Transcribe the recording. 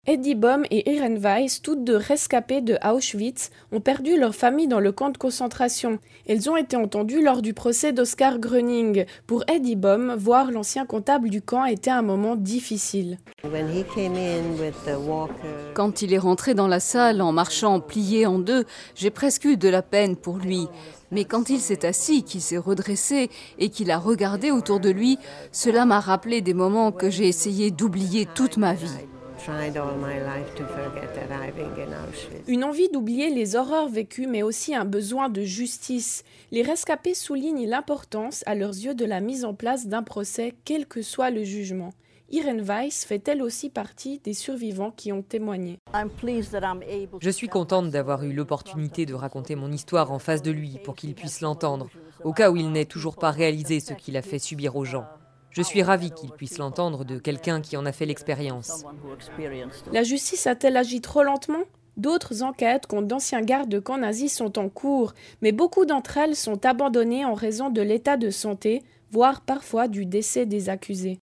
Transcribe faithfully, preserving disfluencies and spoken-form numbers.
Eddie Baum et Irene Weiss, toutes deux rescapées de Auschwitz, ont perdu leur famille dans le camp de concentration. Elles ont été entendues lors du procès d'Oskar Gröning. Pour Eddie Baum, voir l'ancien comptable du camp était un moment difficile. Quand il est rentré dans la salle en marchant plié en deux, j'ai presque eu de la peine pour lui. Mais quand il s'est assis, qu'il s'est redressé et qu'il a regardé autour de lui, cela m'a rappelé des moments que j'ai essayé d'oublier toute ma vie. Une envie d'oublier les horreurs vécues, mais aussi un besoin de justice. Les rescapés soulignent l'importance, à leurs yeux, de la mise en place d'un procès, quel que soit le jugement. Irene Weiss fait elle aussi partie des survivants qui ont témoigné. Je suis contente d'avoir eu l'opportunité de raconter mon histoire en face de lui pour qu'il puisse l'entendre, au cas où il n'ait toujours pas réalisé ce qu'il a fait subir aux gens. Je suis ravie qu'il puisse l'entendre de quelqu'un qui en a fait l'expérience. La justice a-t-elle agi trop lentement ? D'autres enquêtes contre d'anciens gardes de camps nazis sont en cours, mais beaucoup d'entre elles sont abandonnées en raison de l'état de santé, voire parfois du décès des accusés.